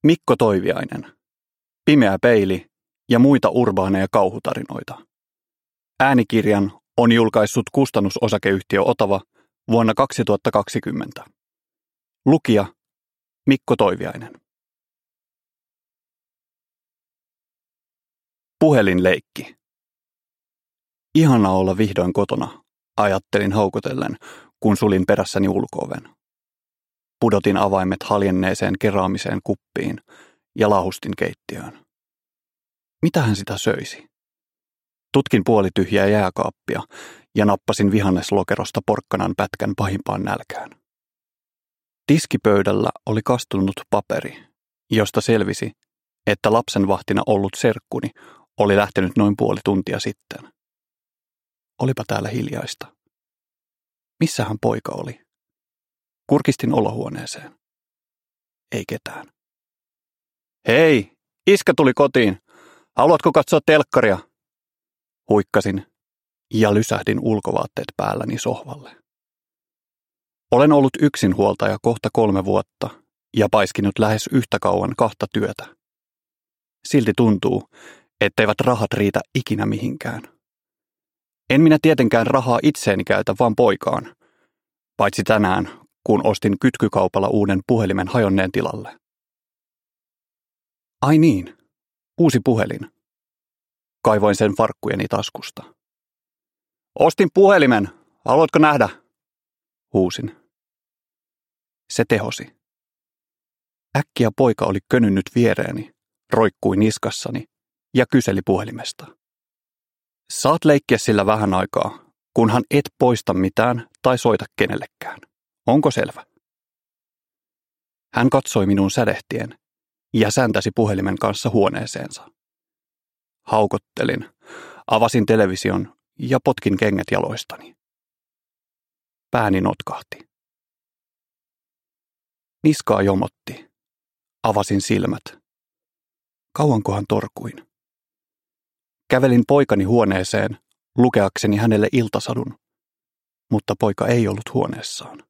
Mikko Toiviainen, Pimeä peili ja muita urbaaneja kauhutarinoita. Äänikirjan on julkaissut kustannusosakeyhtiö Otava vuonna 2020. Lukija Mikko Toiviainen. Puhelinleikki. Ihana olla vihdoin kotona, ajattelin haukotellen, kun sulin perässäni ulko-oven. Pudotin avaimet haljenneeseen keraamiseen kuppiin ja lahustin keittiöön. Mitähän sitä söisi? Tutkin puolityhjää jääkaappia ja nappasin vihanneslokerosta porkkanan pätkän pahimpaan nälkään. Tiskipöydällä oli kastunut paperi, josta selvisi, että lapsenvahtina ollut serkkuni oli lähtenyt noin puoli tuntia sitten. Olipa täällä hiljaista. Missähän poika oli? Kurkistin olohuoneeseen. Ei ketään. Hei, iskä tuli kotiin. Haluatko katsoa telkkaria? Huikkasin ja lysähdin ulkovaatteet päälläni sohvalle. Olen ollut yksinhuoltaja kohta 3 vuotta ja paiskinut lähes yhtä kauan 2 työtä. Silti tuntuu, etteivät rahat riitä ikinä mihinkään. En minä tietenkään rahaa itseeni käytä, vaan poikaan. Paitsi tänään, kun ostin kytkykaupalla uuden puhelimen hajonneen tilalle. Ai niin, uusi puhelin. Kaivoin sen farkkujeni taskusta. Ostin puhelimen, haluatko nähdä? Huusin. Se tehosi. Äkkiä poika oli könynnyt viereeni, roikkui niskassani ja kyseli puhelimesta. Saat leikkiä sillä vähän aikaa, kunhan et poista mitään tai soita kenellekään. Onko selvä? Hän katsoi minun sädehtien ja säntäsi puhelimen kanssa huoneeseensa. Haukottelin, avasin television ja potkin kengät jaloistani. Pääni notkahti. Niskaa jomotti. Avasin silmät. Kauankohan torkuin. Kävelin poikani huoneeseen lukeakseni hänelle iltasadun, mutta poika ei ollut huoneessaan.